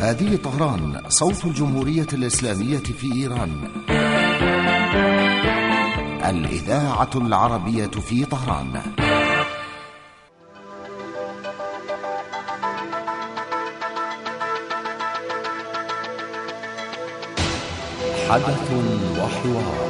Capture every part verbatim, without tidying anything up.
هذه طهران، صوت الجمهورية الإسلامية في إيران. الإذاعة العربية في طهران. حدث وحوار.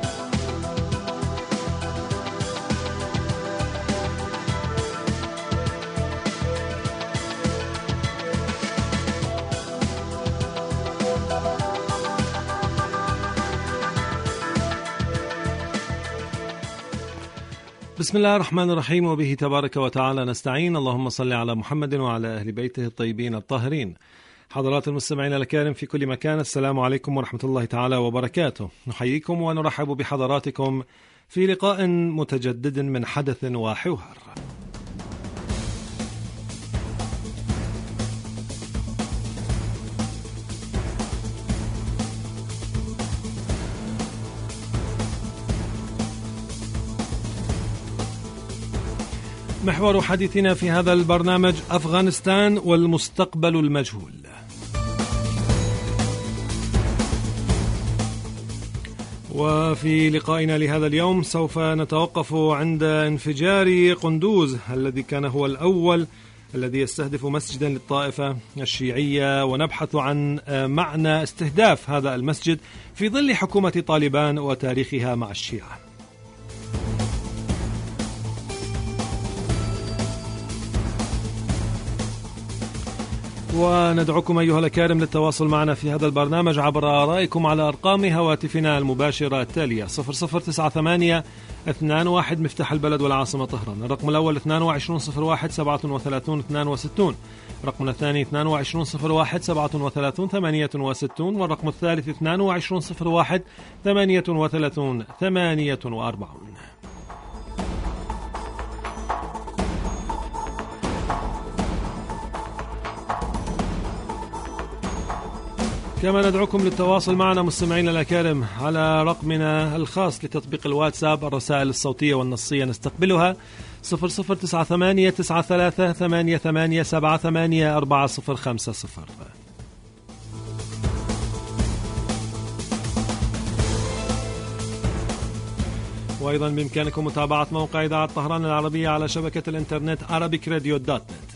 بسم الله الرحمن الرحيم، وبه تبارك وتعالى نستعين. اللهم صل على محمد وعلى أهل بيته الطيبين الطاهرين. حضرات المستمعين الكرام في كل مكان، السلام عليكم ورحمة الله تعالى وبركاته. نحييكم ونرحب بحضراتكم في لقاء متجدد من حدث وحوار. محور حديثنا في هذا البرنامج أفغانستان والمستقبل المجهول. وفي لقائنا لهذا اليوم سوف نتوقف عند انفجار قندوز الذي كان هو الأول الذي يستهدف مسجدا للطائفة الشيعية، ونبحث عن معنى استهداف هذا المسجد في ظل حكومة طالبان وتاريخها مع الشيعة. وندعوكم أيها الأكارم للتواصل معنا في هذا البرنامج عبر آرائكم على أرقام هواتفنا المباشرة التالية: صفر صفر تسعة ثمانية اثنان واحد مفتاح البلد والعاصمة طهران، الرقم الأول اثنان وعشرين صفر واحد سبعة وثلاثين اثنان وستين، الرقم الثاني اثنان وعشرين صفر واحد سبعة وثلاثين ثمانية وستين، والرقم الثالث اثنان وعشرين صفر واحد ثمانية وثلاثين ثمانية وأربعين. كما ندعوكم للتواصل معنا مستمعين الأكارم على رقمنا الخاص لتطبيق الواتساب. الرسائل الصوتية والنصية نستقبلها صفر صفر تسعة ثمانية تسعة ثلاثة ثمانية ثمانية سبعة ثمانية أربعة صفر خمسة صفر. وأيضا بإمكانكم متابعة موقع إذاعة طهران العربية على شبكة الإنترنت arabic radio dot net.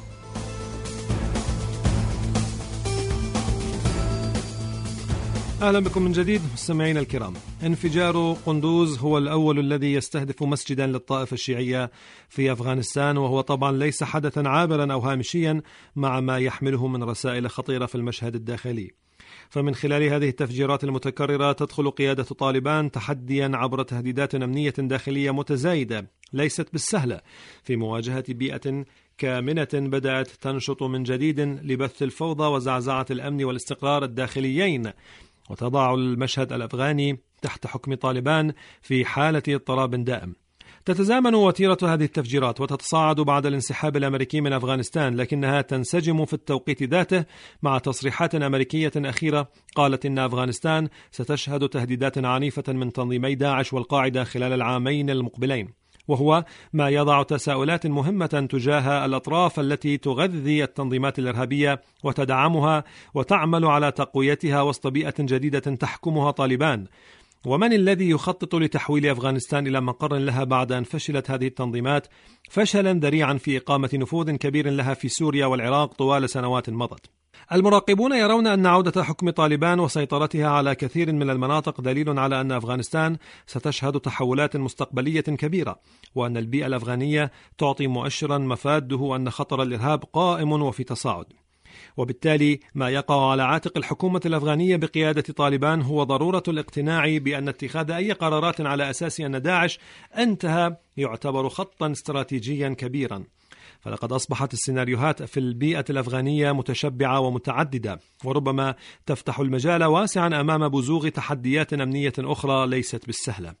أهلا بكم من جديد مستمعين الكرام. انفجار قندوز هو الأول الذي يستهدف مسجدا للطائفة الشيعية في أفغانستان، وهو طبعا ليس حدثا عابرا أو هامشيا مع ما يحمله من رسائل خطيرة في المشهد الداخلي. فمن خلال هذه التفجيرات المتكررة تدخل قيادة طالبان تحديا عبر تهديدات أمنية داخلية متزايدة ليست بالسهلة في مواجهة بيئة كامنة بدأت تنشط من جديد لبث الفوضى وزعزعة الأمن والاستقرار الداخليين، وتضع المشهد الأفغاني تحت حكم طالبان في حالة اضطراب دائم. تتزامن وتيرة هذه التفجيرات وتتصاعد بعد الانسحاب الأمريكي من أفغانستان، لكنها تنسجم في التوقيت ذاته مع تصريحات أمريكية أخيرة قالت إن أفغانستان ستشهد تهديدات عنيفة من تنظيمي داعش والقاعدة خلال العامين المقبلين، وهو ما يضع تساؤلات مهمة تجاه الأطراف التي تغذي التنظيمات الإرهابية وتدعمها وتعمل على تقويتها وسط بيئة جديدة تحكمها طالبان. ومن الذي يخطط لتحويل أفغانستان إلى مقر لها بعد أن فشلت هذه التنظيمات فشلا ذريعا في إقامة نفوذ كبير لها في سوريا والعراق طوال سنوات مضت؟ المراقبون يرون أن عودة حكم طالبان وسيطرتها على كثير من المناطق دليل على أن أفغانستان ستشهد تحولات مستقبلية كبيرة، وأن البيئة الأفغانية تعطي مؤشرا مفاده أن خطر الإرهاب قائم وفي تصاعد. وبالتالي ما يقع على عاتق الحكومة الأفغانية بقيادة طالبان هو ضرورة الاقتناع بأن اتخاذ أي قرارات على أساس أن داعش انتهى يعتبر خطا استراتيجيا كبيرا. فلقد أصبحت السيناريوهات في البيئة الأفغانية متشبعة ومتعددة، وربما تفتح المجال واسعا أمام بزوغ تحديات أمنية أخرى ليست بالسهلة.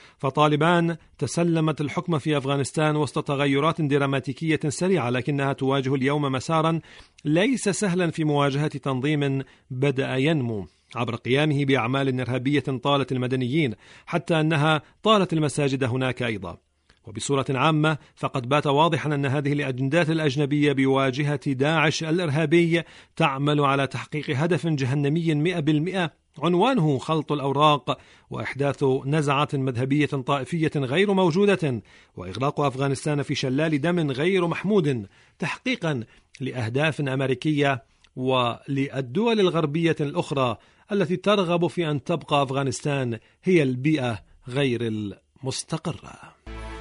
فطالبان تسلمت الحكم في أفغانستان وسط تغيرات دراماتيكية سريعة، لكنها تواجه اليوم مسارا ليس سهلا في مواجهة تنظيم بدأ ينمو عبر قيامه بأعمال إرهابية طالت المدنيين، حتى أنها طالت المساجد هناك أيضا. وبصورة عامة فقد بات واضحا أن هذه الأجندات الأجنبية بواجهة داعش الإرهابي تعمل على تحقيق هدف جهنمي مئة بالمئة عنوانه خلط الأوراق وإحداث نزعة مذهبية طائفية غير موجودة وإغراق أفغانستان في شلال دم غير محمود تحقيقا لأهداف أمريكية وللدول الغربية الأخرى التي ترغب في أن تبقى أفغانستان هي البيئة غير المستقرة.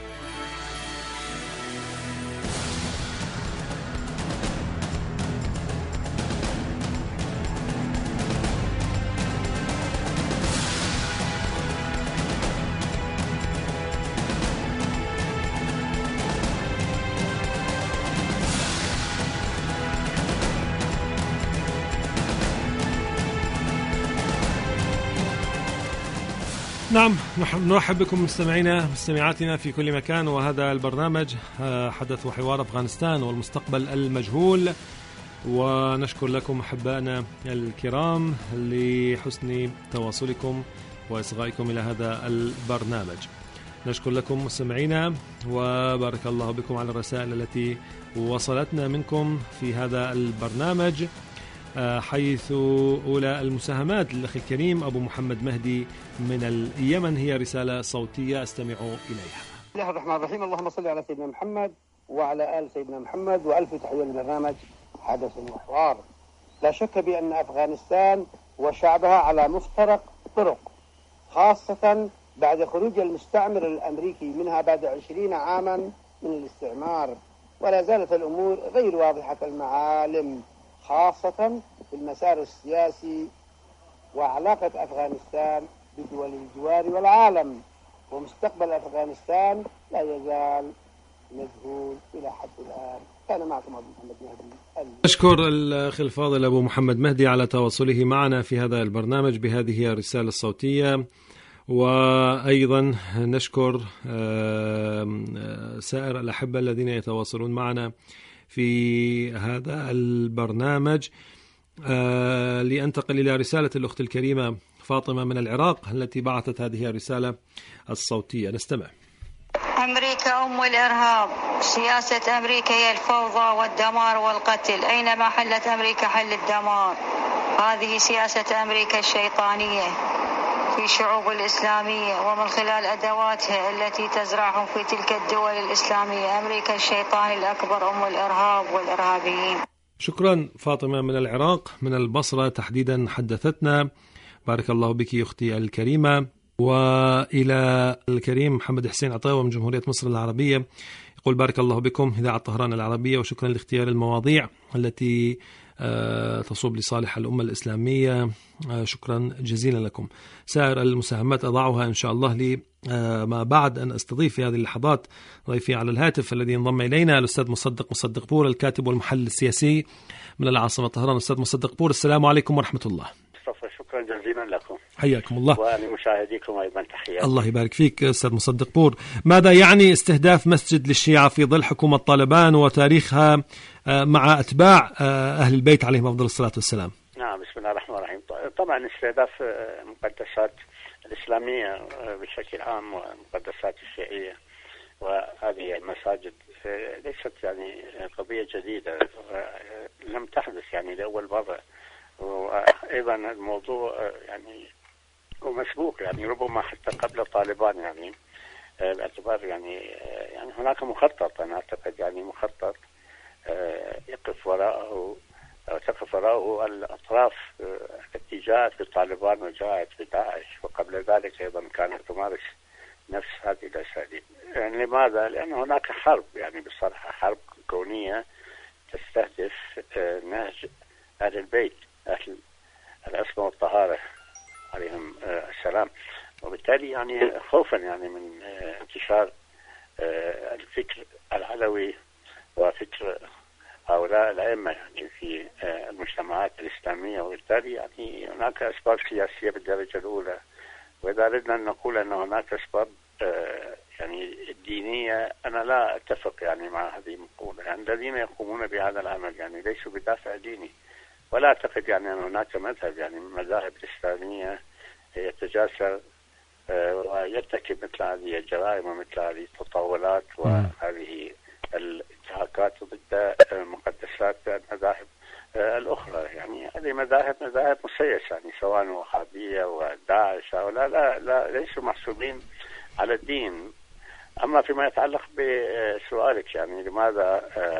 نعم، نرحب بكم مستمعينا مستمعاتنا في كل مكان، وهذا البرنامج حدث وحوار أفغانستان والمستقبل المجهول، ونشكر لكم أحبائنا الكرام لحسن تواصلكم وإصغائكم إلى هذا البرنامج. نشكر لكم مستمعينا وبارك الله بكم على الرسائل التي وصلتنا منكم في هذا البرنامج، حيث أولى المساهمات للأخ الكريم أبو محمد مهدي من اليمن هي رسالة صوتية أستمع إليها. بسم الله الرحمن الرحيم، اللهم صل على سيدنا محمد وعلى آل سيدنا محمد، وألف تحية لبرنامج حدث وحوار. لا شك بأن أفغانستان وشعبها على مفترق طرق، خاصة بعد خروج المستعمر الأمريكي منها بعد عشرين عاما من الاستعمار، ولا زالت الأمور غير واضحة المعالم، خاصة في المسار السياسي وعلاقة أفغانستان بدول الجوار والعالم، ومستقبل أفغانستان لا يزال مجهول إلى حد الآن. كان معكم أبو محمد مهدي. أشكر الأخ الفاضل أبو محمد مهدي على تواصله معنا في هذا البرنامج بهذه الرسالة الصوتية، وأيضا نشكر سائر الأحبة الذين يتواصلون معنا في هذا البرنامج. آه لأنتقل إلى رسالة الأخت الكريمة فاطمة من العراق التي بعثت هذه الرسالة الصوتية. نستمع. أمريكا أم الإرهاب، سياسة أمريكا هي الفوضى والدمار والقتل، أينما حلت أمريكا حل الدمار. هذه سياسة أمريكا الشيطانية في الشعوب الإسلامية ومن خلال أدواتها التي تزرعهم في تلك الدول الإسلامية. أمريكا الشيطان الأكبر أم الإرهاب والإرهابيين. شكرا فاطمة من العراق من البصرة تحديدا حدثتنا، بارك الله بك أختي الكريمة. وإلى الكريم محمد حسين عطاوة من جمهورية مصر العربية يقول بارك الله بكم إذاعة طهران العربية، وشكرا لاختيار المواضيع التي تصوب لصالح الأمة الإسلامية، شكرا جزيلا لكم. سائر المساهمات أضعها إن شاء الله لي ما بعد أن أستضيف في هذه اللحظات ضيفي على الهاتف الذي انضم إلينا الأستاذ مصدق مصدق بور، الكاتب والمحلل السياسي من العاصمة طهران. أستاذ مصدق بور، السلام عليكم ورحمة الله. شكرا جزيلا لكم. حياكم الله. ولمشاهديكم أيضا تحياتي. الله يبارك فيك أستاذ مصدق بور. ماذا يعني استهداف مسجد للشيعة في ظل حكومة طالبان وتاريخها مع أتباع أهل البيت عليهم أفضل الصلاة والسلام؟ نعم، بسم الله الرحمن الرحيم. طبعا استهداف المقدسات الإسلامية بشكل عام والمقدسات الشيعية وهذه المساجد ليست يعني قضية جديدة، لم تحدث يعني لأول مرة، وأيضا الموضوع يعني ومسبوق يعني ربما حتى قبل طالبان، يعني باعتبار يعني يعني هناك مخطط، أنا أعتقد يعني مخطط يقف وراءه أو تقف وراءه الأطراف التي جاءت بالطالبان وجاءت بداعش، وقبل ذلك أيضا كانت تمارس نفس هذه الأساليب. يعني لماذا؟ لأن هناك حرب، يعني بصراحة حرب كونية تستهدف نهج أهل البيت، أهل العصمة والطهارة عليهم السلام، وبالتالي يعني خوفا يعني من انتشار الفكر العلوي وفكر هؤلاء الأئمة يعني في المجتمعات الإسلامية، وبالتالي يعني هناك أسباب سياسية بالدرجة الأولى. وإذا أردنا أن نقول أن هناك أسباب يعني الدينية، أنا لا أتفق يعني مع هذه المقولة. يعني الذين يقومون بهذا العمل يعني ليسوا بدافع ديني، ولا أعتقد يعني أن هناك مذهب يعني من المذاهب الإسلامية يتجاسر ويرتكب مثل هذه الجرائم ومثل هذه التطاولات وهذه الانتهاكات ضد مقدسات المذاهب الأخرى. يعني هذه مذاهب مذاهب مسيسة، يعني سواء وهابية وداعش أو لا لا لا ليسوا محسوبين على الدين. أما فيما يتعلق بسؤالك يعني لماذا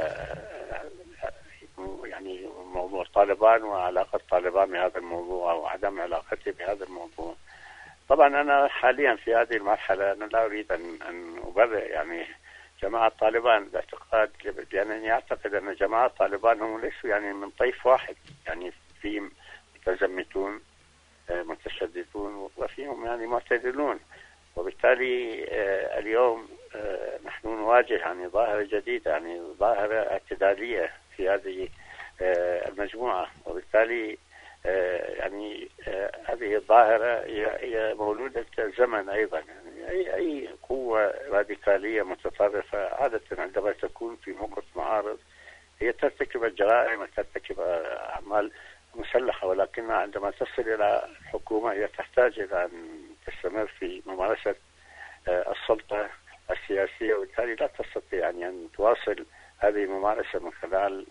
يعني موضوع طالبان وعلاقة طالبان بهذا الموضوع وعدم علاقتي بهذا الموضوع، طبعا أنا حاليا في هذه المرحلة أنا لا أريد أن أن أبرئ يعني جماعة طالبان باعتقاد، لأنني أعتقد أن جماعة طالبان هم ليسوا يعني من طيف واحد، يعني في متزمتون متشددون وفيهم يعني معتدلون، وبالتالي اليوم نحن نواجه يعني ظاهرة جديدة، يعني ظاهرة اعتدالية في هذه المجموعة، وبالتالي يعني هذه الظاهرة هي مولودة الزمن أيضا. يعني أي أي قوة راديكالية متطرفة عادة عندما تكون في موقف معارض هي ترتكب الجرائم وترتكب أعمال مسلحة، ولكنها عندما تصل إلى الحكومة هي تحتاج إلى أن تستمر في ممارسة السلطة السياسية، وبالتالي لا تستطيع يعني أن تواصل هذه الممارسة من خلال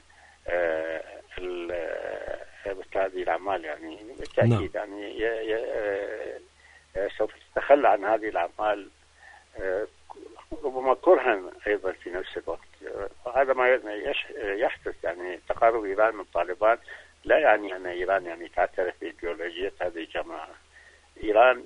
هذه الأعمال. يعني بالتأكيد يعني ي... ي... سوف تتخلى عن هذه الأعمال ربما كرها أيضا في نفس الوقت، وهذا ما يحدث. يعني تقارب إيران من طالبان لا يعني أن إيران يعني تعترف بإيديولوجية هذه الجماعة. إيران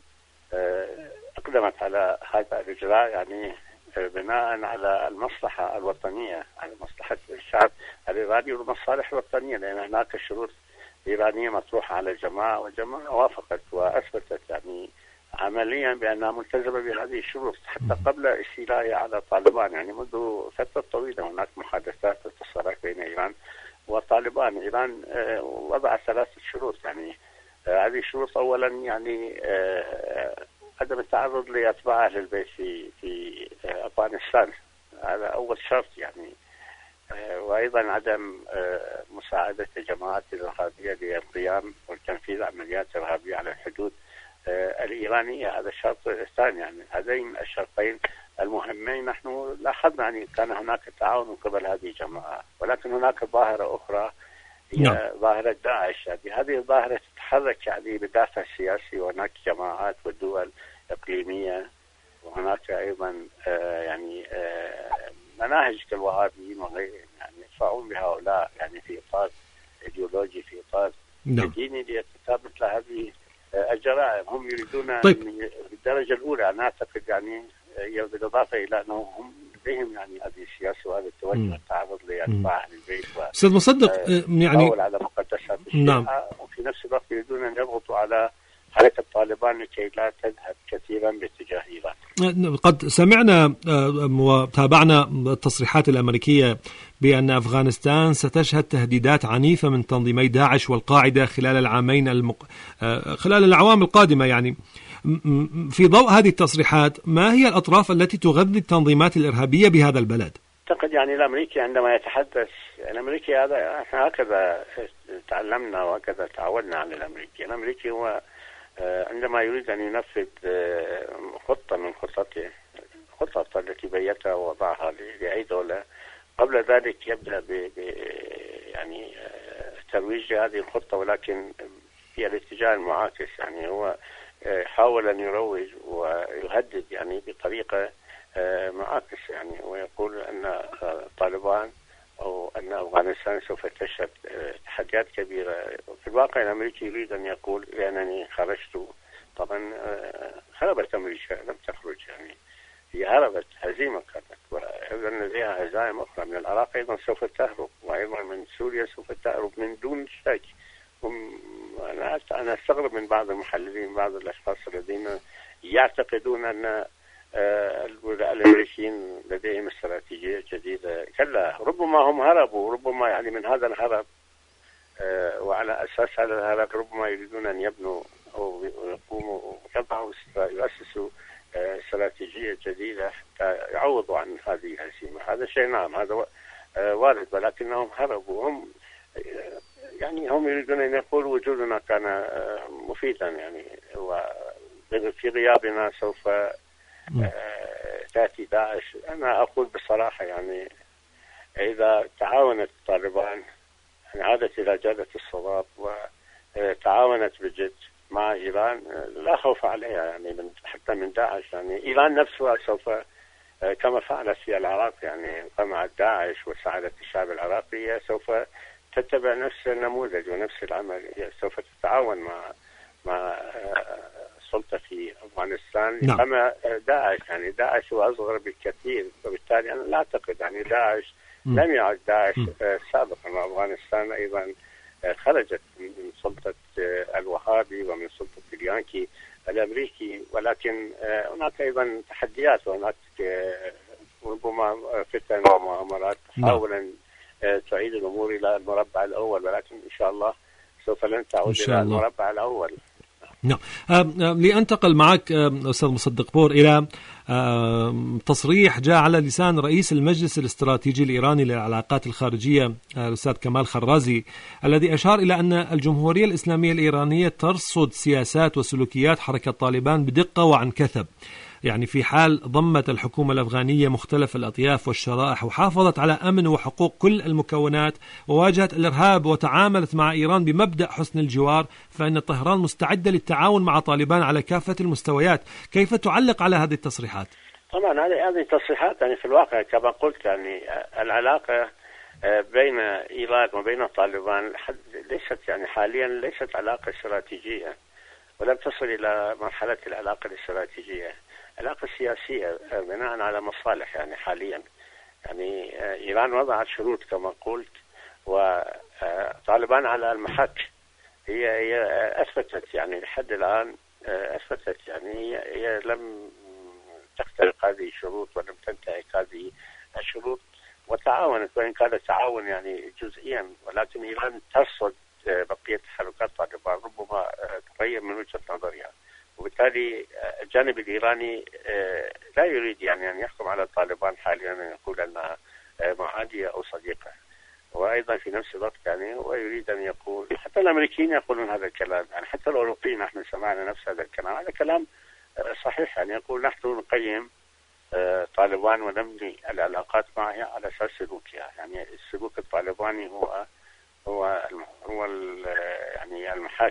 أقدمت على هذا الإجراء يعني بناء على المصلحة الوطنية، على مصلحة الشعب الإيراني والمصالح الوطنية، لأن هناك شروط إيرانية مطروحة على الجماعة، والجماعة وافقت وأثبتت يعني عمليا بأنها ملتزمة بهذه الشروط حتى قبل استيلائها على طالبان. يعني منذ فترة طويلة هناك محادثات واتصالات بين إيران وطالبان. إيران وضعت ثلاثة شروط، يعني هذه الشروط أولا يعني عدم التعرض لأتباع أهل البيت في في أفغانستان، هذا أول شرط يعني، وأيضا عدم مساعدة الجماعات الإرهابية للقيام والتنفيذ عمليات إرهابية على الحدود الإيرانية، هذا الشرط الثاني. يعني هذين الشرطين المهمين نحن لاحظنا يعني كان هناك تعاون من قبل هذه الجماعة، ولكن هناك ظاهرة أخرى هي ظاهرة داعش. يعني هذه الظاهرة تتحرك يعني بدافع سياسي، وهناك جماعات ودول إقليمية، وهناك أيضا آه يعني آه مناهج كالوهابيين وغيرهم يعني يدفعون بهؤلاء يعني في إطار إيديولوجي، في إطار ديني لارتكاب مثل هذه آه الجرائم. هم يريدون طيب. بالدرجة الأولى أنا أعتقد يعني بالإضافة إلى أنهم هم لديهم يعني هذه السياسة وهذا التوجه التعرض لأتباع أهل البيت أستاذ مصدق يعني على مقدسات الشيعة. نعم. وفي نفس الوقت يريدون أن يضغطوا على حركة طالبان لكي لا تذهب كثيرا باتجاه إيران. قد سمعنا وتابعنا التصريحات الأمريكية بأن أفغانستان ستشهد تهديدات عنيفة من تنظيمي داعش والقاعدة خلال العامين المق... خلال الأعوام القادمة. يعني في ضوء هذه التصريحات ما هي الأطراف التي تغذي التنظيمات الإرهابية بهذا البلد؟ أعتقد يعني الأمريكي عندما يتحدث، الأمريكي هذا هكذا تعلمنا وهكذا تعودنا على الأمريكي. الأمريكي هو عندما يريد أن ينفذ خطة من خطته، خطة التي بيتها ووضعها لأي دولة، قبل ذلك يبدأ ب يعني ترويج هذه الخطة، ولكن في الاتجاه المعاكس. يعني هو حاول أن يروج ويهدد يعني بطريقة معاكس، يعني ويقول أن طالبان أو أن أفغانستان سوف تشهد تحديات كبيرة. في الواقع الأمريكي يريد أن يقول لأنني خرجت، طبعا هربت أمريكا لم تخرج، يعني هي هربت، هزيمة كانت، وأيضا لديها هزائم أخرى من العراق أيضا سوف تهرب، وأيضا من سوريا سوف تهرب من دون شك. أنا أنا أستغرب من بعض المحللين، بعض الأشخاص الذين يعتقدون أن الأمريكيين لديهم استراتيجية جديدة. كلا، ربما هم هربوا، ربما يعني من هذا الهرب وعلى أساس هذا الهرب ربما يريدون أن يبنوا أو يقوموا يضعوا يؤسسوا استراتيجية جديدة حتى يعوضوا عن هذه الهزيمة. هذا شيء نعم، هذا وارد، ولكنهم هربوا. هم يعني هم يريدون أن يقولوا وجودنا كان مفيدا، يعني في غيابنا سوف تأتي داعش. أنا أقول بصراحة يعني إذا تعاونت طالبان يعني عادت إلى جادة الصواب وتعاونت بجد مع إيران لا خوف عليها يعني من حتى من داعش. يعني إيران نفسها سوف كما فعلت في العراق يعني قمعت داعش وساعدت الشعب العراقي، سوف تتبع نفس النموذج ونفس العمل. هي سوف تتعاون مع مع السلطة في أفغانستان. نعم. كما داعش يعني داعش هو أصغر بالكثير، وبالتالي أنا لا أعتقد يعني داعش م. لم يعد داعش سابقا، وأفغانستان أيضا خرجت من سلطة الوهابي ومن سلطة اليانكي الأمريكي، ولكن هناك أيضا تحديات وهناك ربما فتن ومؤامرات تحاول أن تعيد الأمور إلى المربع الأول، ولكن إن شاء الله سوف لن تعود إلى المربع الأول. نعم. لأنتقل معك أستاذ مصدق بور إلى تصريح جاء على لسان رئيس المجلس الاستراتيجي الإيراني للعلاقات الخارجية الأستاذ كمال خرازي، الذي أشار إلى أن الجمهورية الإسلامية الإيرانية ترصد سياسات وسلوكيات حركة طالبان بدقة وعن كثب، يعني في حال ضمت الحكومة الأفغانية مختلف الأطياف والشرائح وحافظت على أمن وحقوق كل المكونات وواجهت الإرهاب وتعاملت مع إيران بمبدأ حسن الجوار، فإن طهران مستعدة للتعاون مع طالبان على كافة المستويات. كيف تعلق على هذه التصريحات؟ طبعا هذه التصريحات يعني في الواقع كما قلت يعني العلاقة بين إيران وبين طالبان ليست يعني حاليا ليست علاقة استراتيجية، ولم تصل إلى مرحلة العلاقة الاستراتيجية. علاقة سياسية بناء على مصالح يعني حاليا. يعني إيران وضعت شروط كما قلت، وطالبان على المحك. هي هي أثبتت يعني لحد الآن أثبتت يعني هي, هي لم تخترق هذه الشروط ولم تنتهك هذه الشروط، وتعاونت وإن كان التعاون يعني جزئيا، ولكن إيران ترصد بقية تحركات طالبان ربما تغير من وجهة نظرها. وبالتالي الجانب الإيراني لا يريد يعني أن يحكم على طالبان حاليا أن يقول أنها معادية أو صديقة، وأيضا في نفس الوقت يعني هو يريد أن يقول، حتى الأمريكيين يقولون هذا الكلام، يعني حتى الأوروبيين نحن سمعنا نفس هذا الكلام. هذا كلام صحيح، يعني يقول نحن نقيم طالبان ونبني العلاقات معها على أساس سلوكها. يعني السلوك الطالباني هو هو هو يعني المحك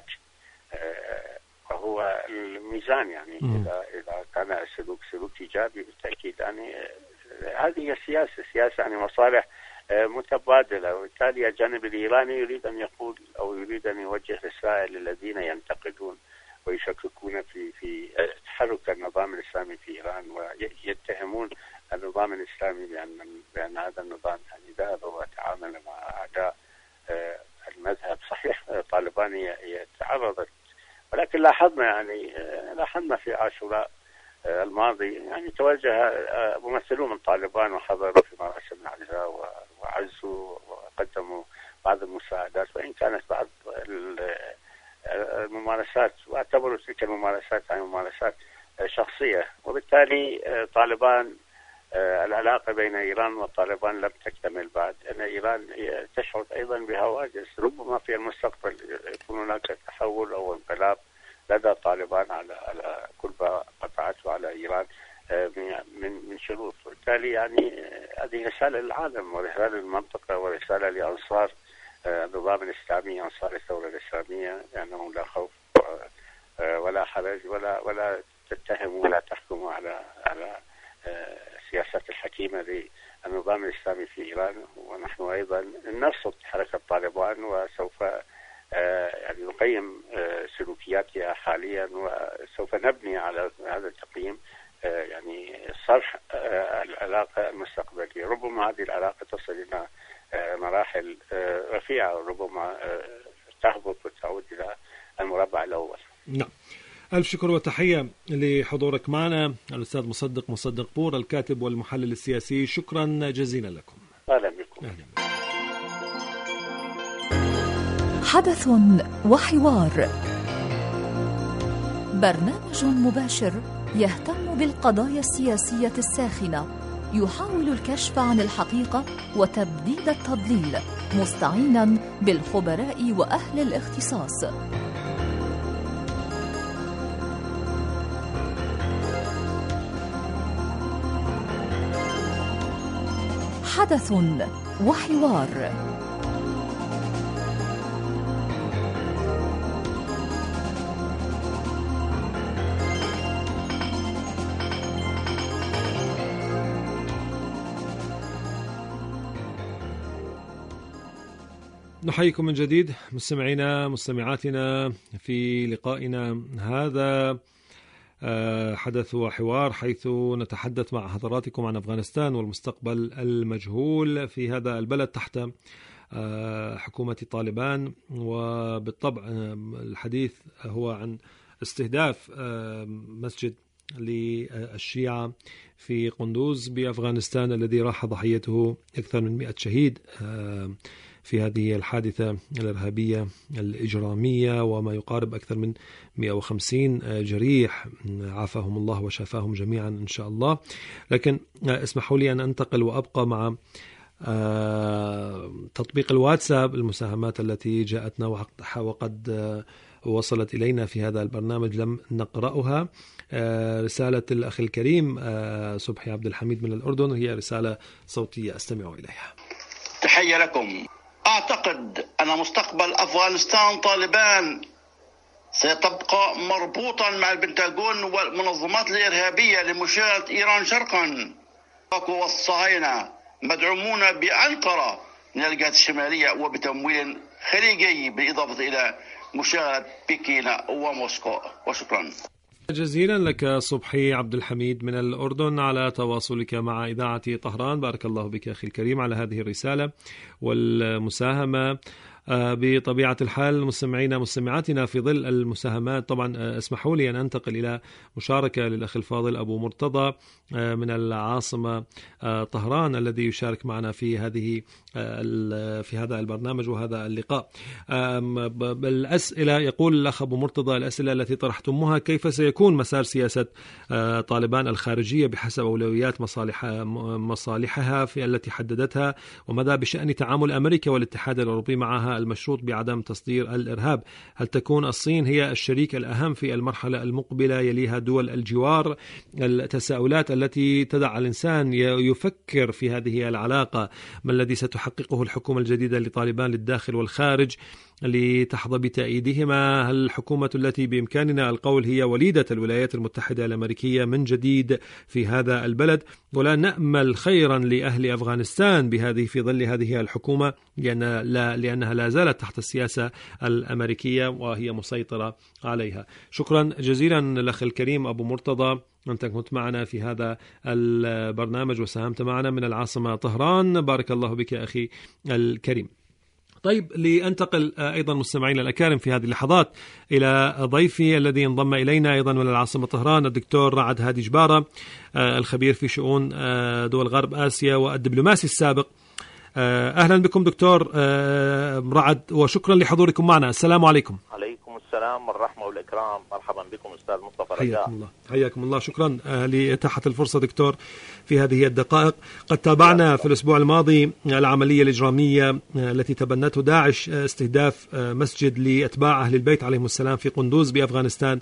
وهو الميزان. يعني إذا إذا كان السلوك سلوك إيجابي بالتأكيد يعني هذه هي السياسة، سياسة يعني مصالح متبادلة. وبالتالي الجانب الإيراني يريد أن يقول أو يريد أن يوجه رسائل للذين ينتقدون ويشككون في في تحرك النظام الإسلامي في إيران، ويتهمون النظام الإسلامي بأن بأن هذا النظام يعني ذهب وتعامل مع أعداء المذهب. صحيح طالبان هي تعرضت، ولكن لاحظنا يعني لاحظنا في عاشوراء الماضي يعني توجه ممثلون من طالبان وحضروا في مراسم العزاء وعزوا وقدموا بعض المساعدات، وإن كانت بعض الممارسات واعتبروا تلك الممارسات يعني ممارسات شخصية. وبالتالي طالبان العلاقة بين إيران وطالبان لم تكتمل بعد، أن إيران تشعر أيضا بهواجس. ربما في المستقبل يكون هناك تحول أو انقلاب لدى طالبان على على كل ما قطعته على إيران من من شروط. وبالتالي يعني هذه رسالة للعالم ورسالة للمنطقة ورسالة لأنصار النظام الإسلامي، أنصار الثورة الإسلامية، لأنه لا خوف ولا حرج ولا ولا تتهم ولا تحكم على على السياسات الحكيمة للنظام الإسلامي في إيران. ونحن أيضا نرصد حركة طالبان وسوف يعني نقيم سلوكياتها حاليا، وسوف نبني على هذا التقييم يعني صرح العلاقة المستقبلية. ربما هذه العلاقة تصل إلى مراحل رفيعة وربما تهبط وتعود إلى المربع الأول. نعم. ألف شكر وتحية لحضورك معنا الأستاذ مصدق مصدق بور، الكاتب والمحلل السياسي. شكرا جزيلا لكم. أهلا بكم. أهلا. حدث وحوار، برنامج مباشر يهتم بالقضايا السياسية الساخنة، يحاول الكشف عن الحقيقة وتبديد التضليل، مستعينا بالخبراء وأهل الاختصاص. حدث وحوار. نحييكم من جديد مستمعينا مستمعاتنا في لقائنا هذا حدث وحوار، حيث نتحدث مع حضراتكم عن أفغانستان والمستقبل المجهول في هذا البلد تحت حكومة طالبان. وبالطبع الحديث هو عن استهداف مسجد للشيعة في قندوز بأفغانستان الذي راح ضحيته أكثر من مئة شهيد في هذه الحادثة الإرهابية الإجرامية، وما يقارب أكثر من مئة وخمسين جريح، عافاهم الله وشافاهم جميعا إن شاء الله. لكن اسمحوا لي أن أنتقل وأبقى مع تطبيق الواتساب، المساهمات التي جاءتنا وقد وصلت إلينا في هذا البرنامج لم نقرأها. رسالة الأخ الكريم صبحي عبد الحميد من الأردن هي رسالة صوتية أستمع إليها. تحية لكم. أعتقد أن مستقبل أفغانستان طالبان سيتبقى مربوطا مع البنتاغون والمنظمات الإرهابية لمشاهدة إيران شرقا، والصهاينة مدعومون بأنقرة من الجهات الشمالية وبتمويل خليجي، بالإضافة إلى مشاهدة بكين وموسكو. وشكرا جزيلا لك صبحي عبد الحميد من الأردن على تواصلك مع إذاعة طهران. بارك الله بك أخي الكريم على هذه الرسالة والمساهمة. بطبيعة الحال مستمعينا مستمعاتنا في ظل المساهمات طبعا اسمحوا لي أن أنتقل إلى مشاركة للأخ الفاضل أبو مرتضى من العاصمة طهران الذي يشارك معنا في هذه في هذا البرنامج وهذا اللقاء. الأسئلة يقول الأخ أبو مرتضى الأسئلة التي طرحتموها: كيف سيكون مسار سياسة طالبان الخارجية بحسب أولويات مصالح مصالحها في التي حددتها؟ وماذا بشأن تعامل أمريكا والاتحاد الأوروبي معها المشروط بعدم تصدير الإرهاب؟ هل تكون الصين هي الشريك الأهم في المرحلة المقبلة يليها دول الجوار؟ التساؤلات التي تدع الإنسان يفكر في هذه العلاقة. ما الذي ستحققه الحكومة الجديدة لطالبان للداخل والخارج لتحظى بتأييدهما؟ هل الحكومة التي بإمكاننا القول هي وليدة الولايات المتحدة الأمريكية من جديد في هذا البلد؟ ولا نأمل خيرا لأهل أفغانستان بهذه في ظل هذه الحكومة، لأن لا لأنها لا زالت تحت السياسة الأمريكية وهي مسيطرة عليها. شكرا جزيلا الأخ الكريم أبو مرتضى، أنت كنت معنا في هذا البرنامج وساهمت معنا من العاصمة طهران. بارك الله بك أخي الكريم. طيب، لأنتقل أيضا مستمعين الأكارم في هذه اللحظات إلى ضيفي الذي انضم إلينا أيضا من العاصمة طهران، الدكتور رعد هادي جبارة، الخبير في شؤون دول غرب آسيا والدبلوماسي السابق. أهلا بكم دكتور رعد وشكرا لحضوركم معنا. السلام عليكم. عليكم السلام والرحمة والإكرام. مرحبا بكم أستاذ مصطفى رجاء. حياكم الله. حياكم الله. شكرا لإتاحة الفرصة دكتور في هذه الدقائق. قد تابعنا في الأسبوع الماضي العملية الإجرامية التي تبنته داعش، استهداف مسجد لأتباع أهل البيت عليهم السلام في قندوز بأفغانستان.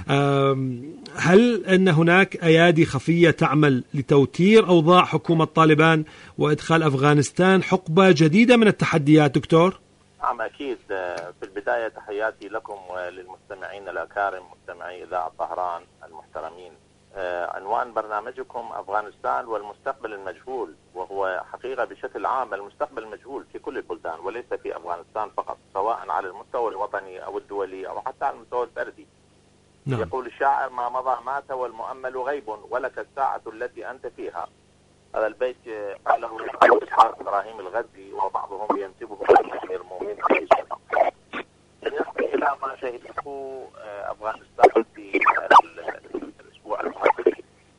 هل أن هناك أيادي خفية تعمل لتوتير أوضاع حكومة طالبان وإدخال أفغانستان حقبة جديدة من التحديات دكتور؟ نعم أكيد. في البداية تحياتي لكم وللمستمعين الأكارم مستمعي إذاعة طهران المحترمين. عنوان برنامجكم أفغانستان والمستقبل المجهول، وهو حقيقة بشكل عام المستقبل المجهول في كل البلدان وليس في أفغانستان فقط، سواء على المستوى الوطني أو الدولي أو حتى على المستوى الفردي. نعم. يقول الشاعر: ما مضى مات والمؤمل غيب ولك الساعة التي أنت فيها. هذا البيت قاله إسحاق إبراهيم الغزي وبعضهم ينسبه إلى المؤمن بالنسبة إلى ما شهدته أفغانستان في الأسبوع الماضي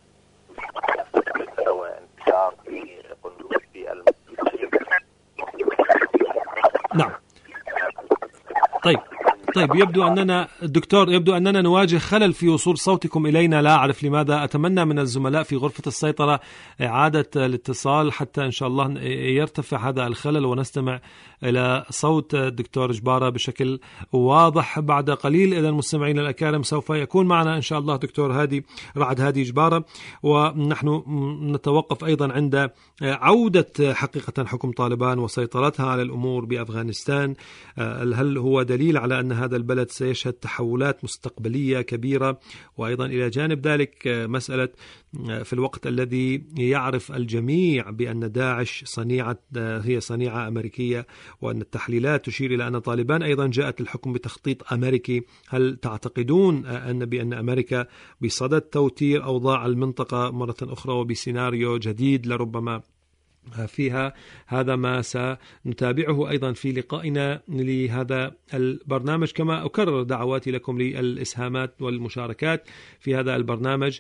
وانتشار في قندوز في المسجد. نعم. طيب طيب يبدو أننا دكتور يبدو أننا نواجه خلل في وصول صوتكم إلينا، لا أعرف لماذا. أتمنى من الزملاء في غرفة السيطرة إعادة الاتصال حتى إن شاء الله يرتفع هذا الخلل ونستمع إلى صوت الدكتور جبارة بشكل واضح. بعد قليل إذا المستمعين الأكارم سوف يكون معنا إن شاء الله دكتور هادي رعد هادي جبارة، ونحن نتوقف أيضا عند عودة حقيقة حكم طالبان وسيطرتها على الأمور بأفغانستان. هل هو دليل على أن هذا البلد سيشهد تحولات مستقبلية كبيرة؟ وأيضا إلى جانب ذلك مسألة في الوقت الذي يعرف الجميع بأن داعش صنيعة هي صنيعة أمريكية، وأن التحليلات تشير إلى أن طالبان أيضا جاءت للحكم بتخطيط أمريكي، هل تعتقدون أن بأن أمريكا بصدد توتير أوضاع المنطقة مرة أخرى وبسيناريو جديد لربما فيها؟ هذا ما سنتابعه أيضا في لقائنا لهذا البرنامج، كما أكرر دعواتي لكم للإسهامات والمشاركات في هذا البرنامج.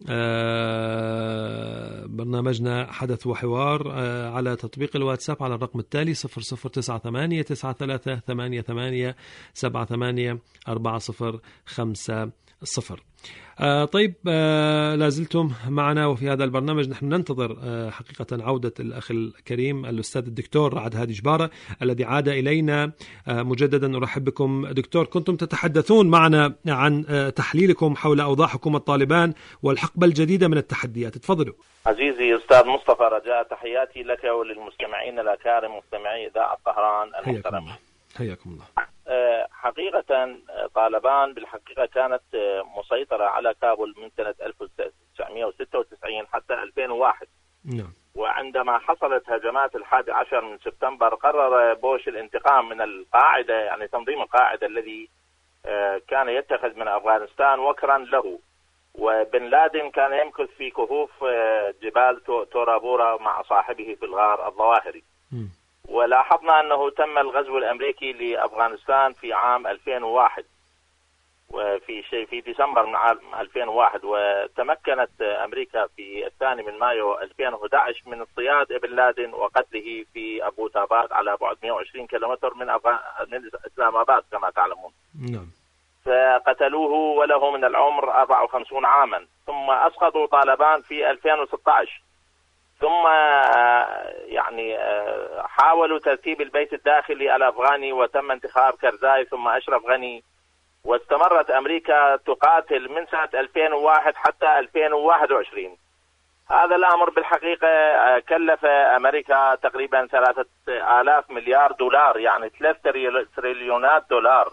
آه برنامجنا حدث وحوار آه على تطبيق الواتساب على الرقم التالي صفر صفر تسعة ثمانية تسعة ثلاثة ثمانية ثمانية سبعة ثمانية أربعة صفر خمسة صفر. آه طيب آه لازلتم معنا وفي هذا البرنامج نحن ننتظر آه حقيقة عودة الأخ الكريم الأستاذ الدكتور رعد هادي جبارة الذي عاد إلينا. آه مجددا أرحب بكم دكتور. كنتم تتحدثون معنا عن آه تحليلكم حول أوضاع حكومة طالبان والحقبة الجديدة من التحديات. تفضلوا. عزيزي أستاذ مصطفى رجاء، تحياتي لك وللمستمعين الأكارم مستمعي إذاعة طهران المحترمين. حياكم الله. حقيقة طالبان بالحقيقة كانت مسيطرة على كابول من سنة ألف وتسعمئة وستة وتسعين حتى ألفين وواحد. نعم. وعندما حصلت هجمات الحادي عشر من سبتمبر قرر بوش الانتقام من القاعدة، يعني تنظيم القاعدة الذي كان يتخذ من أفغانستان وكرا له. وبن لادن كان يمكث في كهوف جبال تورا بورا مع صاحبه في الغار الظواهري. م. ولاحظنا أنه تم الغزو الأمريكي لأفغانستان في عام ألفين وواحد وفي شيء في ديسمبر من عام ألفين وواحد، وتمكنت أمريكا في الثاني من مايو ألفين وأحد عشر من اصطياد ابن لادن وقتله في أبو تاباد على بعد مئة وعشرين كيلومتر من أفغان... من إسلام آباد كما تعلمون. نعم. فقتلوه وله من العمر أربعة وخمسين عاما، ثم أسقطوا طالبان في ألفين وستة عشر، ثم يعني حاولوا ترتيب البيت الداخلي الأفغاني وتم انتخاب كرزاي ثم أشرف غني، واستمرت أمريكا تقاتل من سنة ألفين وواحد حتى ألفين وواحد وعشرين. هذا الأمر بالحقيقة كلف أمريكا تقريبا ثلاثة آلاف مليار دولار، يعني ثلاثة تريليونات دولار.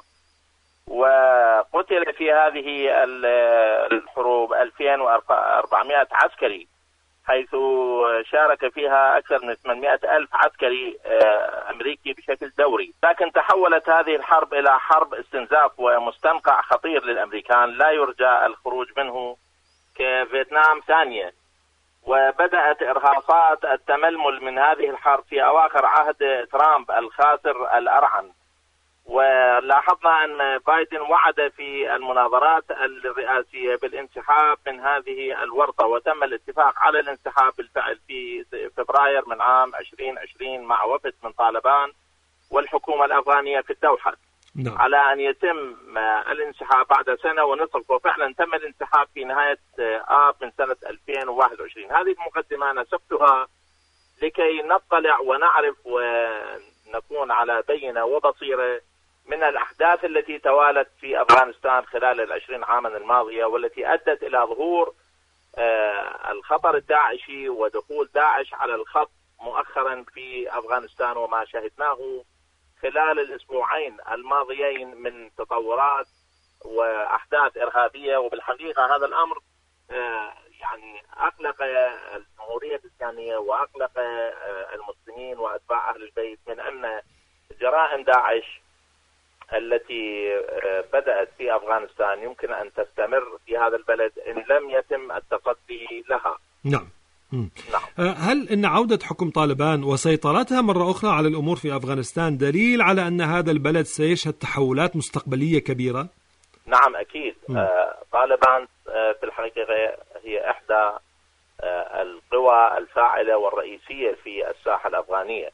وقتل في هذه الحروب ألفين وأربعمئة عسكري، حيث شارك فيها أكثر من ثمانمئة ألف عسكري أمريكي بشكل دوري. لكن تحولت هذه الحرب إلى حرب استنزاف ومستنقع خطير للأمريكان لا يرجى الخروج منه كفيتنام ثانية. وبدأت إرهاصات التململ من هذه الحرب في أواخر عهد ترامب الخاسر الأرعن. ولاحظنا أن بايدن وعد في المناظرات الرئاسية بالانسحاب من هذه الورطة، وتم الاتفاق على الانسحاب بالفعل في فبراير من عام ألفين وعشرين مع وفد من طالبان والحكومة الأفغانية في الدوحة. نعم. على أن يتم الانسحاب بعد سنة ونصف، وفعلا تم الانسحاب في نهاية آب من سنة ألفين وواحد وعشرين. هذه المقدمة نسقتها لكي نطلع ونعرف ونكون على بينة وبصيرة من الأحداث التي توالت في أفغانستان خلال العشرين عاما الماضية، والتي أدت إلى ظهور الخطر الداعشي ودخول داعش على الخط مؤخرا في أفغانستان، وما شهدناه خلال الأسبوعين الماضيين من تطورات وأحداث إرهابية. وبالحقيقة هذا الأمر يعني أقلق الجمهورية الإسلامية وأقلق المسلمين وأتباع أهل البيت من أن جرائم داعش التي بدأت في أفغانستان يمكن أن تستمر في هذا البلد إن لم يتم التصدي لها. نعم. نعم. هل إن عودة حكم طالبان وسيطرتها مرة أخرى على الأمور في أفغانستان دليل على أن هذا البلد سيشهد تحولات مستقبلية كبيرة؟ نعم أكيد. آه طالبان آه في الحقيقة هي إحدى آه القوى الفاعلة والرئيسية في الساحة الأفغانية،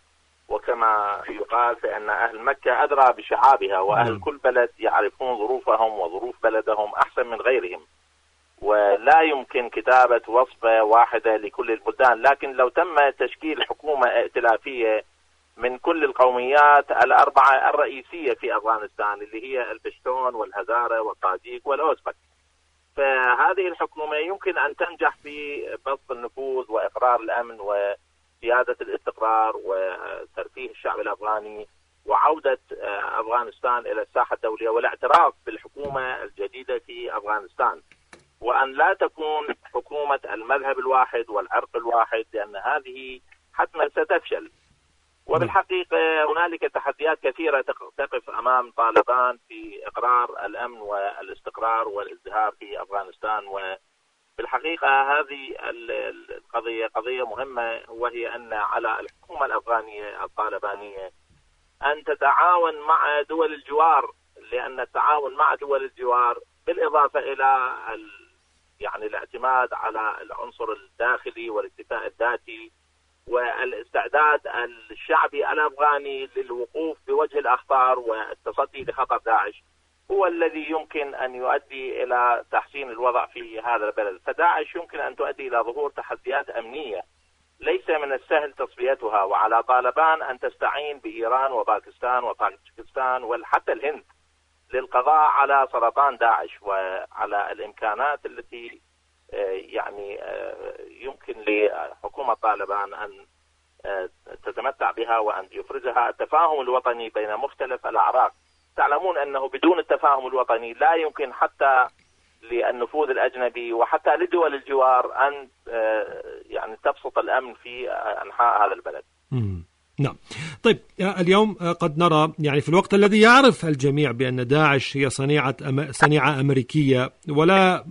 وكما يقال فإن أهل مكة أدرى بشعابها، وأهل كل بلد يعرفون ظروفهم وظروف بلدهم أحسن من غيرهم، ولا يمكن كتابة وصفة واحدة لكل البلدان. لكن لو تم تشكيل حكومة ائتلافية من كل القوميات الأربعة الرئيسية في أفغانستان اللي هي البشتون والهزارة والطاجيك والأوزبك، فهذه الحكومة يمكن أن تنجح في بسط النفوذ وإقرار الأمن وسيادة الاستقرار وترفيه الشعب الأفغاني وعودة أفغانستان إلى الساحة الدولية والاعتراف بالحكومة الجديدة في أفغانستان، وأن لا تكون حكومة المذهب الواحد والعرق الواحد، لأن هذه حتما ستفشل. وبالحقيقة هنالك تحديات كثيرة تقف أمام طالبان في إقرار الأمن والاستقرار والازدهار في أفغانستان. وبالحقيقة هذه القضية قضية مهمة، وهي أن على الحكومة الأفغانية الطالبانية أن تتعاون مع دول الجوار، لأن التعاون مع دول الجوار بالإضافة إلى يعني الاعتماد على العنصر الداخلي والاكتفاء الذاتي والاستعداد الشعبي الأفغاني للوقوف بوجه الأخطار والتصدي لخطر داعش هو الذي يمكن أن يؤدي إلى تحسين الوضع في هذا البلد. فداعش يمكن أن تؤدي إلى ظهور تحديات أمنية ليس من السهل تصفيتها، وعلى طالبان أن تستعين بإيران وباكستان وطاجكستان وحتى الهند للقضاء على سرطان داعش وعلى الإمكانات التي يعني يمكن لحكومة طالبان أن تتمتع بها وأن يفرزها. التفاهم الوطني بين مختلف الأعراق، تعلمون أنه بدون التفاهم الوطني لا يمكن حتى للنفوذ الأجنبي وحتى لدول الجوار أن يعني تبسط الأمن في أنحاء هذا البلد. نعم. طيب اليوم قد نرى يعني في الوقت الذي يعرف الجميع بأن داعش هي صنيعة صنيعة أمريكية ولا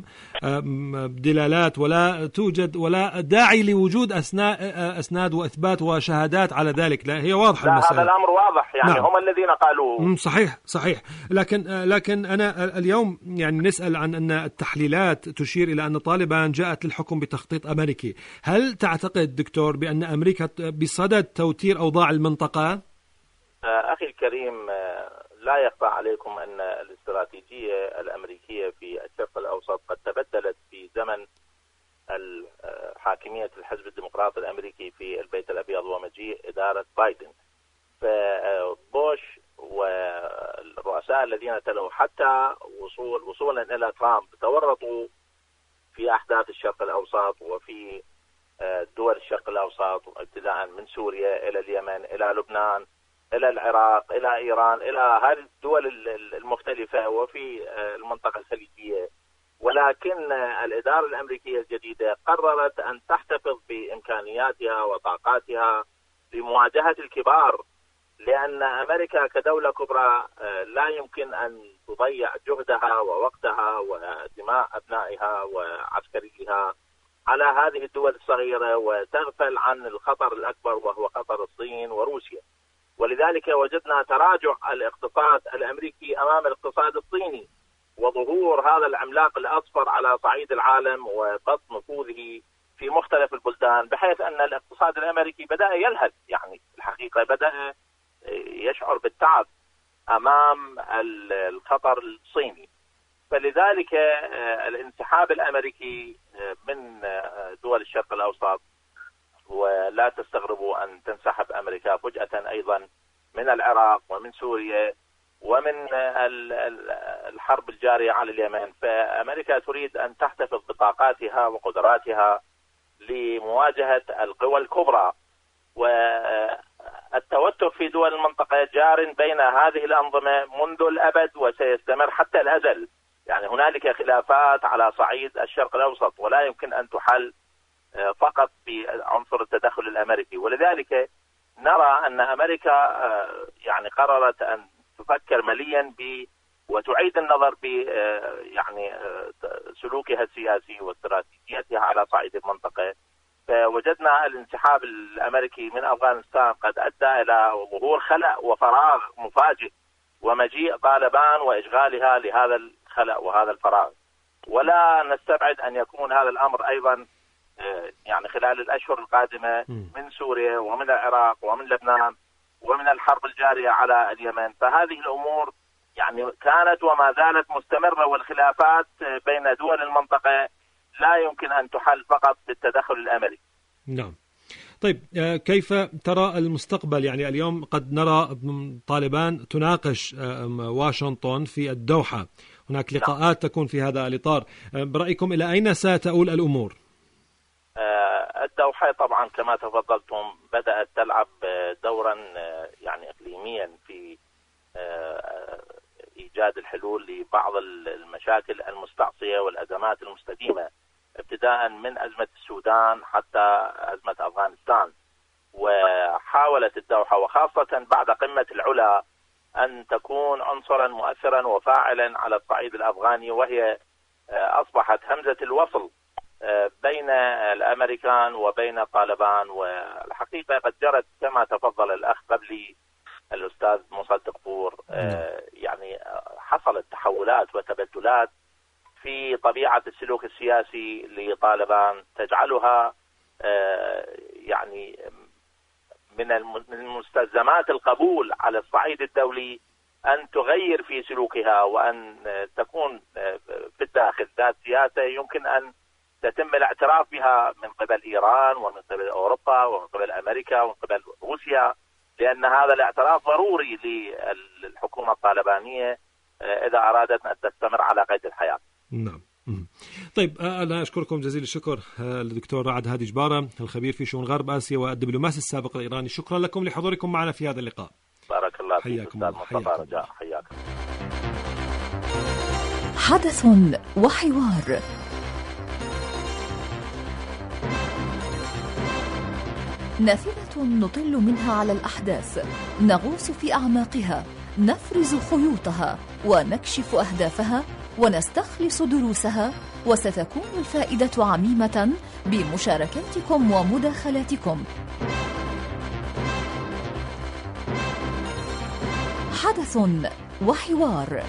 دلالات ولا توجد ولا داعي لوجود أسناد وإثبات وشهادات على ذلك، لا هي واضحة لا المسألة. هذا الأمر واضح يعني. نعم. هم الذين قالوه. صحيح صحيح لكن لكن أنا اليوم يعني نسأل عن أن التحليلات تشير إلى أن طالبان جاءت للحكم بتخطيط أمريكي. هل تعتقد دكتور بأن أمريكا بصدد توتير أوضاع المنطقة؟ أخي الكريم، لا يخفى عليكم أن الاستراتيجية الأمريكية في الشرق الأوسط قد تبدلت في زمن حاكمية الحزب الديمقراطي الأمريكي في البيت الأبيض ومجيء إدارة بايدن. فبوش والرؤساء الذين تلوا حتى وصول وصولا إلى ترامب تورطوا في أحداث الشرق الأوسط وفي دول الشرق الأوسط، ابتداء من سوريا إلى اليمن إلى لبنان إلى العراق إلى إيران إلى هذه الدول المختلفة وفي المنطقة الخليجية. ولكن الإدارة الأمريكية الجديدة قررت أن تحتفظ بإمكانياتها وطاقاتها لمواجهة الكبار، لأن أمريكا كدولة كبرى لا يمكن أن تضيع جهدها ووقتها ودماء أبنائها وعسكريها على هذه الدول الصغيرة وتغفل عن الخطر الأكبر وهو خطر الصين وروسيا. ولذلك وجدنا تراجع الاقتصاد الأمريكي أمام الاقتصاد الصيني وظهور هذا العملاق الأصفر على صعيد العالم وبسط نفوذه في مختلف البلدان، بحيث أن الاقتصاد الأمريكي بدأ يلهث، يعني الحقيقة بدأ يشعر بالتعب أمام الخطر الصيني. فلذلك الانسحاب الأمريكي من دول الشرق الأوسط، ولا تستغربوا أن تنسحب أمريكا فجأة أيضا من العراق ومن سوريا ومن الحرب الجارية على اليمن. فأمريكا تريد أن تحتفظ بطاقاتها وقدراتها لمواجهة القوى الكبرى، والتوتر في دول المنطقة جار بين هذه الأنظمة منذ الأبد وسيستمر حتى الأزل. يعني هنالك خلافات على صعيد الشرق الأوسط ولا يمكن أن تحل فقط بعنصر التدخل الأمريكي. ولذلك نرى أن أمريكا يعني قررت أن تفكر مليا ب وتعيد النظر ب يعني سلوكها السياسي واستراتيجيتها على صعيد المنطقة. فوجدنا الانسحاب الأمريكي من أفغانستان قد أدى إلى ظهور خلأ وفراغ مفاجئ ومجيء طالبان وإشغالها لهذا الخلأ وهذا الفراغ. ولا نستبعد أن يكون هذا الأمر أيضا يعني خلال الأشهر القادمة من سوريا ومن العراق ومن لبنان ومن الحرب الجارية على اليمن. فهذه الأمور يعني كانت وما زالت مستمرة، والخلافات بين دول المنطقة لا يمكن أن تحل فقط بالتدخل الأمريكي. نعم. طيب كيف ترى المستقبل؟ يعني اليوم قد نرى طالبان تناقش واشنطن في الدوحة، هناك لقاءات تكون في هذا الإطار، برأيكم إلى أين ستؤول الأمور؟ الدوحة طبعا كما تفضلتم بدأت تلعب دورا يعني إقليميا في إيجاد الحلول لبعض المشاكل المستعصية والأزمات المستديمة، ابتداء من أزمة السودان حتى أزمة أفغانستان. وحاولت الدوحة وخاصة بعد قمة العلا أن تكون عنصرا مؤثرا وفاعلا على الصعيد الأفغاني، وهي أصبحت همزة الوصل بين الأمريكان وبين طالبان. والحقيقة قد جرت كما تفضل الأخ قبلي الأستاذ مصدق بور، يعني حصلت تحولات وتبدلات في طبيعة السلوك السياسي لطالبان تجعلها يعني من المستلزمات القبول على الصعيد الدولي أن تغير في سلوكها، وأن تكون في الداخل ذات سياسة يمكن أن تتم الاعتراف بها من قبل إيران ومن قبل أوروبا ومن قبل أمريكا ومن قبل روسيا، لأن هذا الاعتراف ضروري للحكومة الطالبانية إذا أرادت أن تستمر على قيد الحياة. نعم. طيب أنا أشكركم جزيل الشكر الدكتور رعد هادي جبارة، الخبير في شؤون غرب آسيا والدبلوماسي السابق الإيراني. شكرا لكم لحضوركم معنا في هذا اللقاء. بارك الله فيك حياكم أستاذ مصطفى رجاء. حياكم. حدث وحوار. نافذة نطل منها على الأحداث، نغوص في أعماقها، نفرز خيوطها ونكشف أهدافها ونستخلص دروسها، وستكون الفائدة عميمة بمشاركاتكم ومداخلاتكم. حدث وحوار.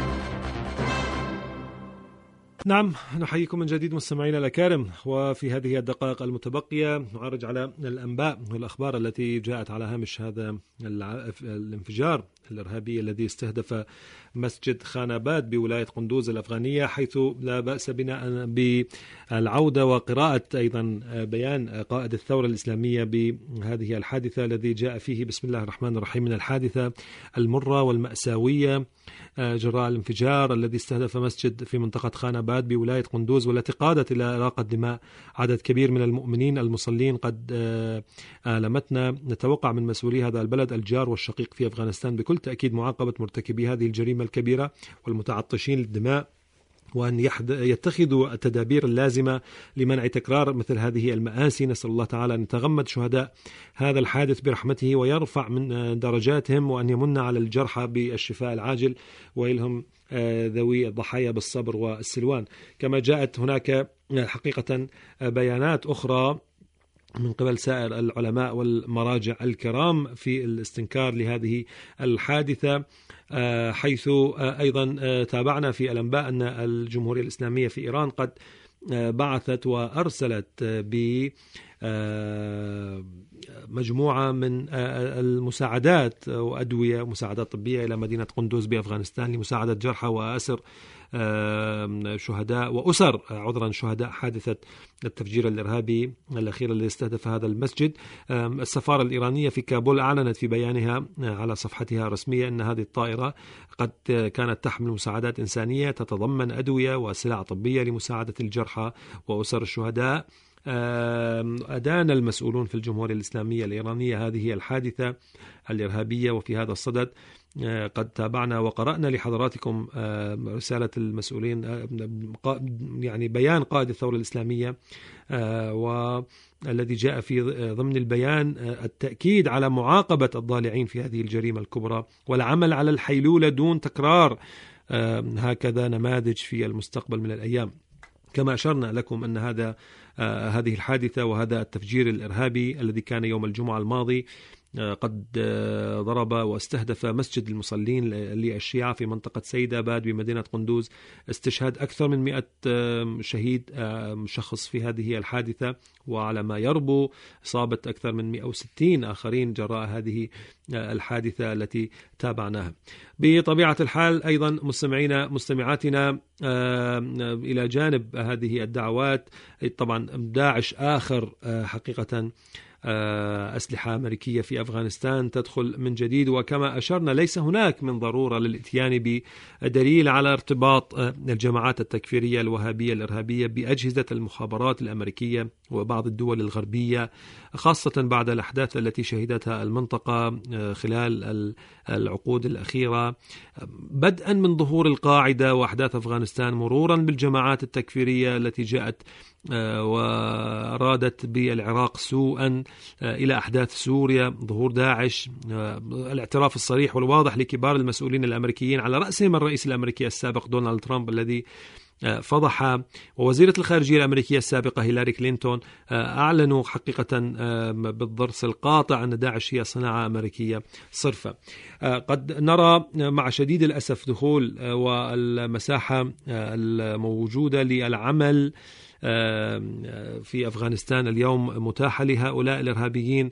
نعم، نحييكم من جديد مستمعينا الأكارم، وفي هذه الدقائق المتبقية نعرج على الأنباء والأخبار التي جاءت على هامش هذا الانفجار الإرهابي الذي استهدف مسجد خاناباد بولاية قندوز الأفغانية، حيث لا بأس بنا بالعودة وقراءة أيضا بيان قائد الثورة الإسلامية بهذه الحادثة الذي جاء فيه بسم الله الرحمن الرحيم: من الحادثة المرة والمأساوية جراء الانفجار الذي استهدف مسجد في منطقة خاناباد بولاية قندوز، والتي قادت إلى إراقة دماء عدد كبير من المؤمنين المصلين، قد آلمتنا. نتوقع من مسؤولي هذا البلد الجار والشقيق في أفغانستان بكل تأكيد معاقبة مرتكبي هذه الجريمة الكبيرة والمتعطشين للدماء، وأن يتخذوا التدابير اللازمة لمنع تكرار مثل هذه المآسي. نسأل الله تعالى أن يتغمد شهداء هذا الحادث برحمته ويرفع من درجاتهم، وأن يمن على الجرحى بالشفاء العاجل ويلهم ذوي الضحايا بالصبر والسلوان. كما جاءت هناك حقيقة بيانات أخرى من قبل سائر العلماء والمراجع الكرام في الاستنكار لهذه الحادثة، حيث أيضا تابعنا في الأنباء أن الجمهورية الإسلامية في إيران قد بعثت وأرسلت بمجموعة من المساعدات وأدوية مساعدات طبية إلى مدينة قندوز بأفغانستان لمساعدة جرحى وأسر شهداء وأسر عذرا شهداء حادثة التفجير الإرهابي الأخير الذي استهدف هذا المسجد. السفارة الإيرانية في كابول أعلنت في بيانها على صفحتها الرسمية أن هذه الطائرة قد كانت تحمل مساعدات إنسانية تتضمن أدوية وسلع طبية لمساعدة الجرحى وأسر الشهداء. أدان المسؤولون في الجمهورية الإسلامية الإيرانية هذه الحادثة الإرهابية، وفي هذا الصدد قد تابعنا وقرأنا لحضراتكم رسالة المسؤولين، يعني بيان قائد الثورة الإسلامية، والذي جاء في ضمن البيان التأكيد على معاقبة الضالعين في هذه الجريمة الكبرى والعمل على الحيلولة دون تكرار هكذا نماذج في المستقبل من الأيام. كما أشرنا لكم أن هذا آه هذه الحادثة وهذا التفجير الإرهابي الذي كان يوم الجمعة الماضي قد ضرب واستهدف مسجد المصلين للشيعة في منطقة سيد آباد بمدينة قندوز. استشهاد أكثر من مئة شهيد شخص في هذه الحادثة، وعلى ما يربو إصابة أكثر من مئة وستين آخرين جراء هذه الحادثة التي تابعناها. بطبيعة الحال أيضا مستمعينا مستمعاتنا، إلى جانب هذه الدعوات طبعا داعش آخر حقيقة أسلحة أمريكية في أفغانستان تدخل من جديد، وكما أشرنا ليس هناك من ضرورة للإتيان بدليل على ارتباط الجماعات التكفيرية الوهابية الإرهابية بأجهزة المخابرات الأمريكية وبعض الدول الغربية، خاصة بعد الأحداث التي شهدتها المنطقة خلال العقود الأخيرة، بدءا من ظهور القاعدة وأحداث أفغانستان، مرورا بالجماعات التكفيرية التي جاءت وأرادت بالعراق سوءا، إلى أحداث سوريا، ظهور داعش، الاعتراف الصريح والواضح لكبار المسؤولين الأمريكيين على رأسهم الرئيس الأمريكي السابق دونالد ترامب الذي فضح، ووزيرة الخارجية الأمريكية السابقة هيلاري كلينتون أعلنوا حقيقة بالضرس القاطع أن داعش هي صناعة أمريكية صرفة. قد نرى مع شديد الأسف دخول والمساحة الموجودة للعمل في أفغانستان اليوم متاحة لهؤلاء الإرهابيين.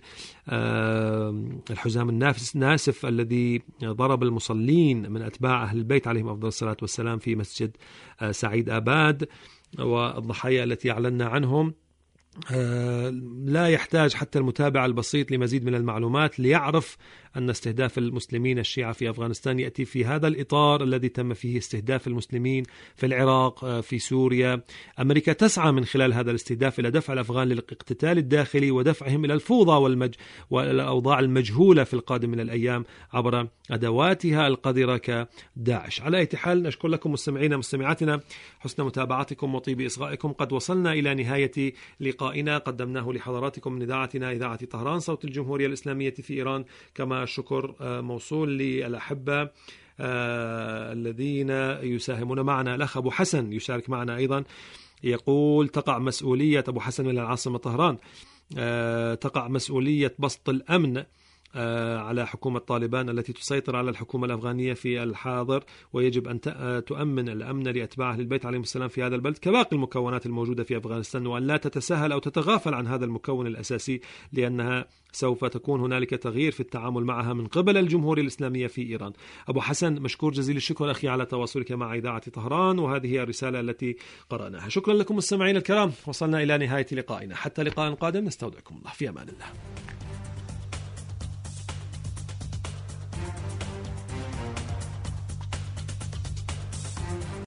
الحزام الناسف الذي ضرب المصلين من أتباع أهل البيت عليهم أفضل الصلاة والسلام في مسجد سعيد آباد، والضحايا التي أعلنا عنهم، لا يحتاج حتى المتابع البسيط لمزيد من المعلومات ليعرف أن استهداف المسلمين الشيعة في أفغانستان يأتي في هذا الإطار الذي تم فيه استهداف المسلمين في العراق، في سوريا. أمريكا تسعى من خلال هذا الاستهداف إلى دفع الأفغان للاقتتال الداخلي ودفعهم إلى الفوضى والمج... والأوضاع المجهولة في القادم من الأيام عبر أدواتها القذرة كداعش. على أي حال نشكر لكم مستمعينا مستمعاتنا حسن متابعتكم وطيب إصغائكم. قد وصلنا إلى نهاية لقائنا قدمناه لحضراتكم من إذاعتنا إذاعة طهران صوت الجمهورية الإسلامية في إيران. كما الشكر موصول للأحبة الذين يساهمون معنا. الأخ أبو حسن يشارك معنا أيضا، يقول تقع مسؤولية أبو حسن من العاصمة طهران تقع مسؤولية بسط الأمن على حكومة طالبان التي تسيطر على الحكومة الأفغانية في الحاضر، ويجب أن تؤمن الأمن لأتباع أهل البيت عليهم السلام في هذا البلد كباقي المكونات الموجودة في أفغانستان، وأن لا تتساهل أو تتغافل عن هذا المكون الأساسي، لأنها سوف تكون هنالك تغيير في التعامل معها من قبل الجمهورية الإسلامية في إيران. أبو حسن مشكور جزيل الشكر أخي على تواصلك مع إذاعة طهران، وهذه هي الرسالة التي قرأناها. شكرا لكم مستمعين الكرام، وصلنا إلى نهاية لقائنا، حتى لقاء قادم نستودعكم الله في أمان الله.